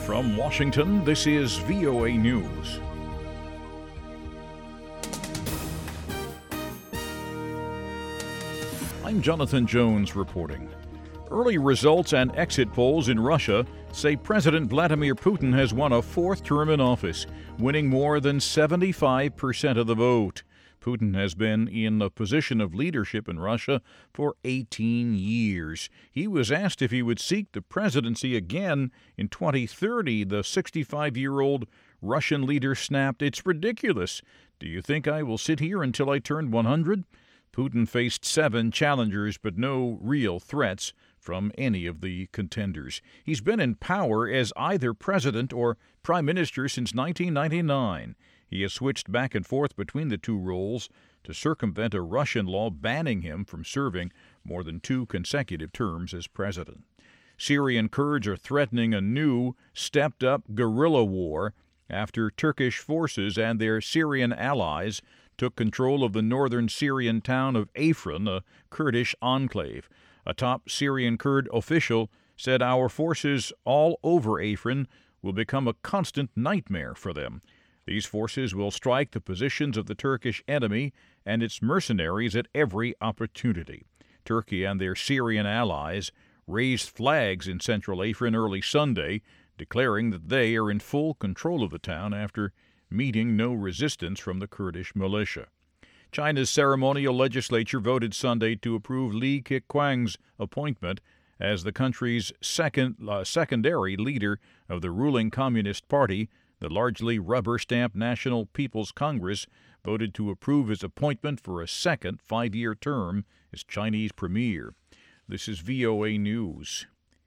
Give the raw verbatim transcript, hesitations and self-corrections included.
From Washington, this is V O A News. I'm Jonathan Jones reporting. Early results and exit polls in Russia say President Vladimir Putin has won a fourth term in office, winning more than seventy-five percent of the vote. Putin has been in a position of leadership in Russia for eighteen years. He was asked if he would seek the presidency again in twenty thirty. The sixty-five-year-old Russian leader snapped, "It's ridiculous. Do you think I will sit here until I turn one hundred? Putin faced seven challengers, but no real threats from any of the contenders. He's been in power as either president or prime minister since nineteen ninety-nine. He has switched back and forth between the two roles to circumvent a Russian law banning him from serving more than two consecutive terms as president. Syrian Kurds are threatening a new, stepped-up guerrilla war after Turkish forces and their Syrian allies took control of the northern Syrian town of Afrin, a Kurdish enclave. A top Syrian Kurd official said our forces all over Afrin will become a constant nightmare for them. These forces will strike the positions of the Turkish enemy and its mercenaries at every opportunity. Turkey and their Syrian allies raised flags in central Afrin early Sunday, declaring that they are in full control of the town after meeting no resistance from the Kurdish militia. China's ceremonial legislature voted Sunday to approve Li Keqiang's appointment as the country's second uh, secondary leader of the ruling Communist Party. The largely rubber-stamped National People's Congress voted to approve his appointment for a second five-year term as Chinese premier. This is V O A News.